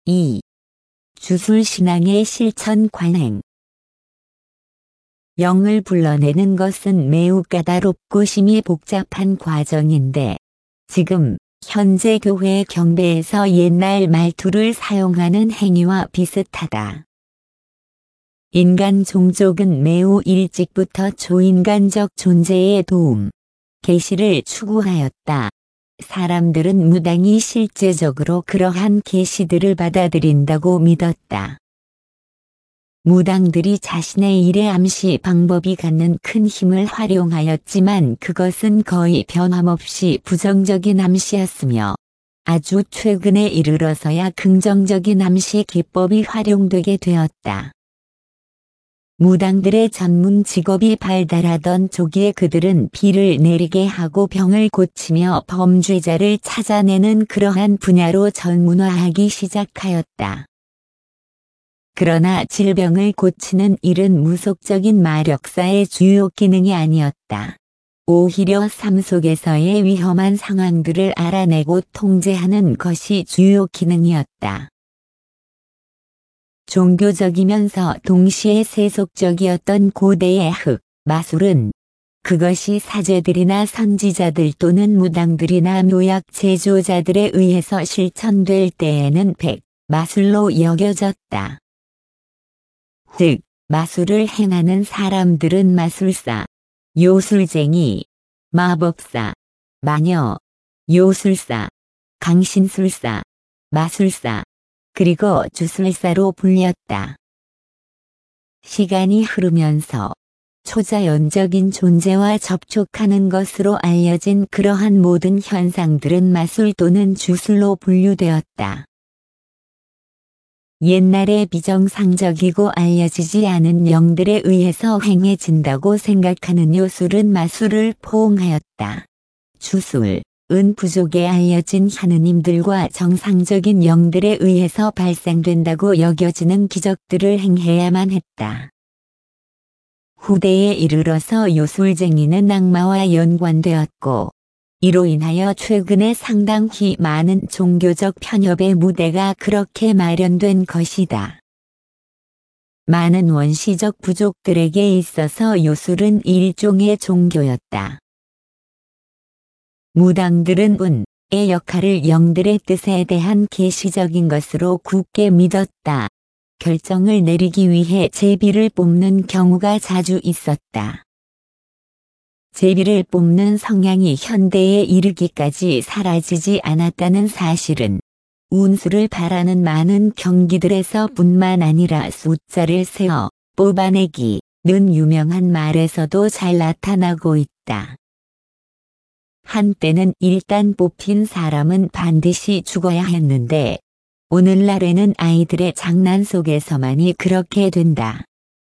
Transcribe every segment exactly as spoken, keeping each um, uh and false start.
이. 주술신앙의 실천 관행. 영을 불러내는 것은 매우 까다롭고 심히 복잡한 과정인데, 지금 현재 교회 경배에서 옛날 말투를 사용하는 행위와 비슷하다. 인간 종족은 매우 일찍부터 초인간적 존재의 도움, 계시를 추구하였다. 사람들은 무당이 실제적으로 그러한 계시들을 받아들인다고 믿었다. 무당들이 자신의 일의 암시 방법이 갖는 큰 힘을 활용하였지만 그것은 거의 변함없이 부정적인 암시였으며, 아주 최근에 이르러서야 긍정적인 암시 기법이 활용되게 되었다. 무당들의 전문 직업이 발달하던 초기에 그들은 비를 내리게 하고 병을 고치며 범죄자를 찾아내는 그러한 분야로 전문화하기 시작하였다. 그러나 질병을 고치는 일은 무속적인 마력사의 주요 기능이 아니었다. 오히려 삶 속에서의 위험한 상황들을 알아내고 통제하는 것이 주요 기능이었다. 종교적이면서 동시에 세속적이었던 고대의 흑, 마술은 그것이 사제들이나 선지자들 또는 무당들이나 묘약 제조자들에 의해서 실천될 때에는 백, 마술로 여겨졌다. 즉, 마술을 행하는 사람들은 마술사, 요술쟁이, 마법사, 마녀, 요술사, 강신술사, 마술사, 그리고 주술사로 불렸다. 시간이 흐르면서 초자연적인 존재와 접촉하는 것으로 알려진 그러한 모든 현상들은 마술 또는 주술로 분류되었다. 옛날에 비정상적이고 알려지지 않은 영들에 의해서 행해진다고 생각하는 요술은 마술을 포옹하였다. 주술 은 부족에 알려진 하느님들과 정상적인 영들에 의해서 발생된다고 여겨지는 기적들을 행해야만 했다. 후대에 이르러서 요술쟁이는 악마와 연관되었고, 이로 인하여 최근에 상당히 많은 종교적 편협의 무대가 그렇게 마련된 것이다. 많은 원시적 부족들에게 있어서 요술은 일종의 종교였다. 무당들은 운의 역할을 영들의 뜻에 대한 계시적인 것으로 굳게 믿었다. 결정을 내리기 위해 제비를 뽑는 경우가 자주 있었다. 제비를 뽑는 성향이 현대에 이르기까지 사라지지 않았다는 사실은 운수를 바라는 많은 경기들에서 뿐만 아니라 숫자를 세어 뽑아내기는 유명한 말에서도 잘 나타나고 있다. 한때는 일단 뽑힌 사람은 반드시 죽어야 했는데, 오늘날에는 아이들의 장난 속에서만이 그렇게 된다.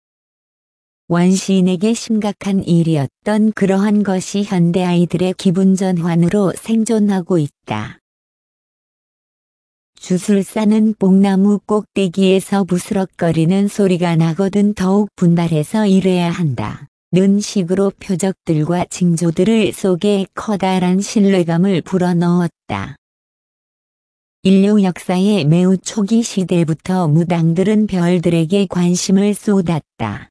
원시인에게 심각한 일이었던 그러한 것이 현대 아이들의 기분 전환으로 생존하고 있다. 주술사는 뽕나무 꼭대기에서 부스럭거리는 소리가 나거든 더욱 분발해서 일해야 한다. 는 식으로 표적들과 징조들을 속에 커다란 신뢰감을 불어넣었다. 인류 역사의 매우 초기 시대부터 무당들은 별들에게 관심을 쏟았다.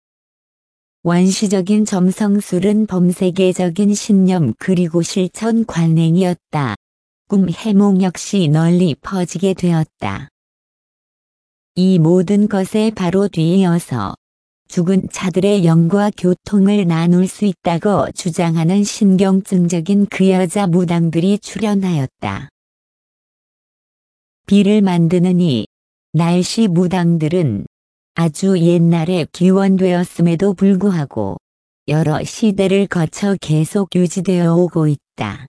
원시적인 점성술은 범세계적인 신념 그리고 실천 관행이었다. 꿈 해몽 역시 널리 퍼지게 되었다. 이 모든 것에 바로 뒤이어서 죽은 자들의 영과 교통을 나눌 수 있다고 주장하는 신경증적인 그 여자 무당들이 출현하였다. 비를 만드는 이 날씨 무당들은 아주 옛날에 기원되었음에도 불구하고 여러 시대를 거쳐 계속 유지되어 오고 있다.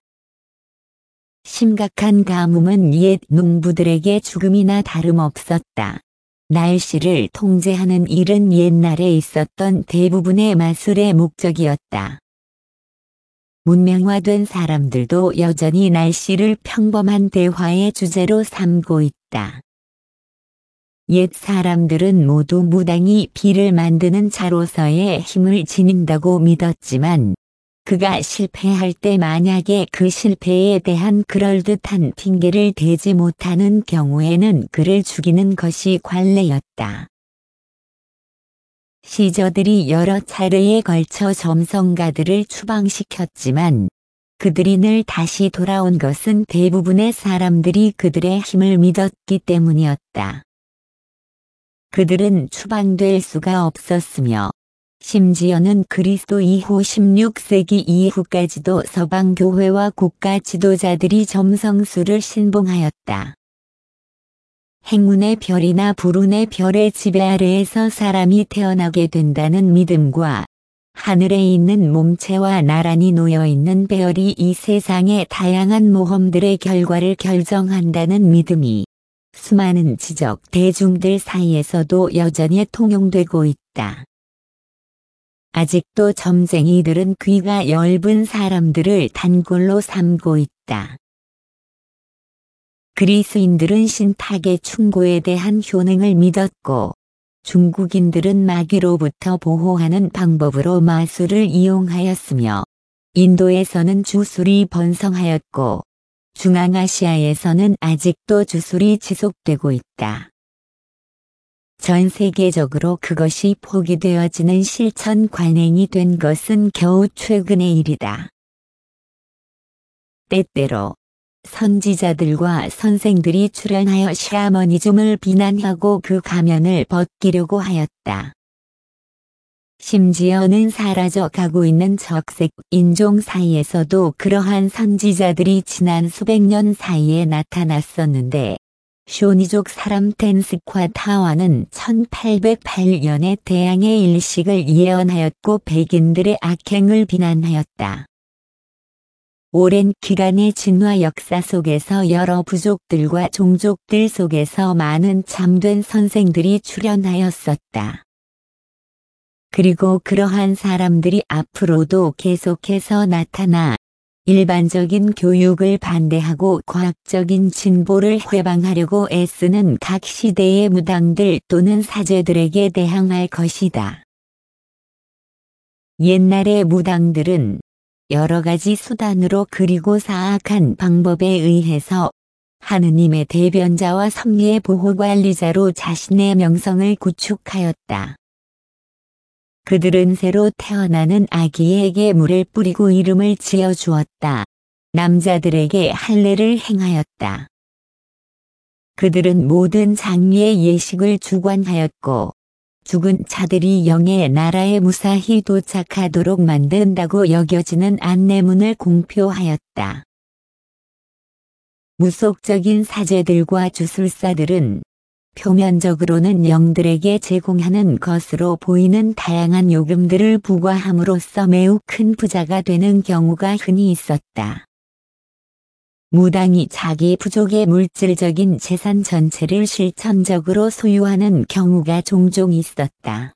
심각한 가뭄은 옛 농부들에게 죽음이나 다름없었다. 날씨를 통제하는 일은 옛날에 있었던 대부분의 마술의 목적이었다. 문명화된 사람들도 여전히 날씨를 평범한 대화의 주제로 삼고 있다. 옛 사람들은 모두 무당이 비를 만드는 자로서의 힘을 지닌다고 믿었지만, 그가 실패할 때 만약에 그 실패에 대한 그럴듯한 핑계를 대지 못하는 경우에는 그를 죽이는 것이 관례였다. 시저들이 여러 차례에 걸쳐 점성가들을 추방시켰지만 그들이 늘 다시 돌아온 것은 대부분의 사람들이 그들의 힘을 믿었기 때문이었다. 그들은 추방될 수가 없었으며 심지어는 그리스도 이후 십육 세기 이후까지도 서방 교회와 국가 지도자들이 점성술을 신봉하였다. 행운의 별이나 불운의 별의 지배 아래에서 사람이 태어나게 된다는 믿음과 하늘에 있는 몸체와 나란히 놓여있는 별이 이 세상의 다양한 모험들의 결과를 결정한다는 믿음이 수많은 지적 대중들 사이에서도 여전히 통용되고 있다. 아직도 점쟁이들은 귀가 엷은 사람들을 단골로 삼고 있다. 그리스인들은 신탁의 충고에 대한 효능을 믿었고 중국인들은 마귀로부터 보호하는 방법으로 마술을 이용하였으며 인도에서는 주술이 번성하였고 중앙아시아에서는 아직도 주술이 지속되고 있다. 전 세계적으로 그것이 포기되어지는 실천 관행이 된 것은 겨우 최근의 일이다. 때때로 선지자들과 선생들이 출연하여 샤머니즘을 비난하고 그 가면을 벗기려고 하였다. 심지어는 사라져 가고 있는 적색 인종 사이에서도 그러한 선지자들이 지난 수백 년 사이에 나타났었는데 쇼니족 사람 텐스과 타와는 천팔백팔 년에 태양의 일식을 예언하였고 백인들의 악행을 비난하였다. 오랜 기간의 진화 역사 속에서 여러 부족들과 종족들 속에서 많은 참된 선생들이 출연하였었다. 그리고 그러한 사람들이 앞으로도 계속해서 나타나 일반적인 교육을 반대하고 과학적인 진보를 회방하려고 애쓰는 각 시대의 무당들 또는 사제들에게 대항할 것이다. 옛날의 무당들은 여러 가지 수단으로 그리고 사악한 방법에 의해서 하느님의 대변자와 섭리의 보호관리자로 자신의 명성을 구축하였다. 그들은 새로 태어나는 아기에게 물을 뿌리고 이름을 지어주었다. 남자들에게 할례를 행하였다. 그들은 모든 장례의 예식을 주관하였고 죽은 자들이 영의 나라에 무사히 도착하도록 만든다고 여겨지는 안내문을 공표하였다. 무속적인 사제들과 주술사들은 표면적으로는 영들에게 제공하는 것으로 보이는 다양한 요금들을 부과함으로써 매우 큰 부자가 되는 경우가 흔히 있었다. 무당이 자기 부족의 물질적인 재산 전체를 실천적으로 소유하는 경우가 종종 있었다.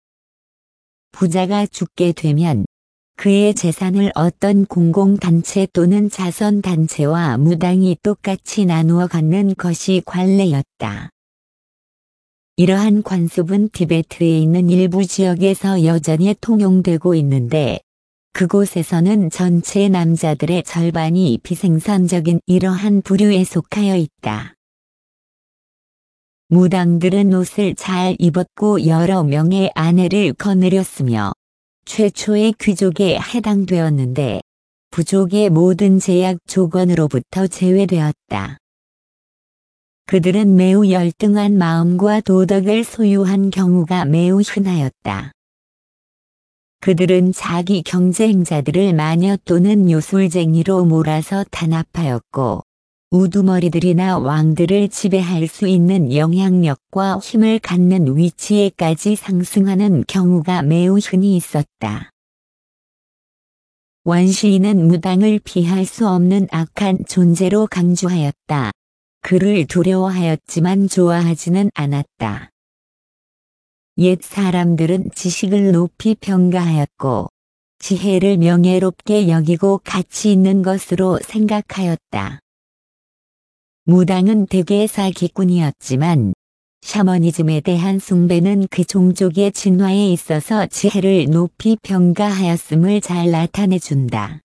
부자가 죽게 되면 그의 재산을 어떤 공공단체 또는 자선단체와 무당이 똑같이 나누어 갖는 것이 관례였다. 이러한 관습은 티베트에 있는 일부 지역에서 여전히 통용되고 있는데 그곳에서는 전체 남자들의 절반이 비생산적인 이러한 부류에 속하여 있다. 무당들은 옷을 잘 입었고 여러 명의 아내를 거느렸으며 최초의 귀족에 해당되었는데 부족의 모든 제약 조건으로부터 제외되었다. 그들은 매우 열등한 마음과 도덕을 소유한 경우가 매우 흔하였다. 그들은 자기 경쟁자들을 마녀 또는 요술쟁이로 몰아서 탄압하였고 우두머리들이나 왕들을 지배할 수 있는 영향력과 힘을 갖는 위치에까지 상승하는 경우가 매우 흔히 있었다. 원시인은 무당을 피할 수 없는 악한 존재로 강조하였다. 그를 두려워하였지만 좋아하지는 않았다. 옛 사람들은 지식을 높이 평가하였고 지혜를 명예롭게 여기고 가치 있는 것으로 생각하였다. 무당은 대개 사기꾼이었지만 샤머니즘에 대한 숭배는 그 종족의 진화에 있어서 지혜를 높이 평가하였음을 잘 나타내준다.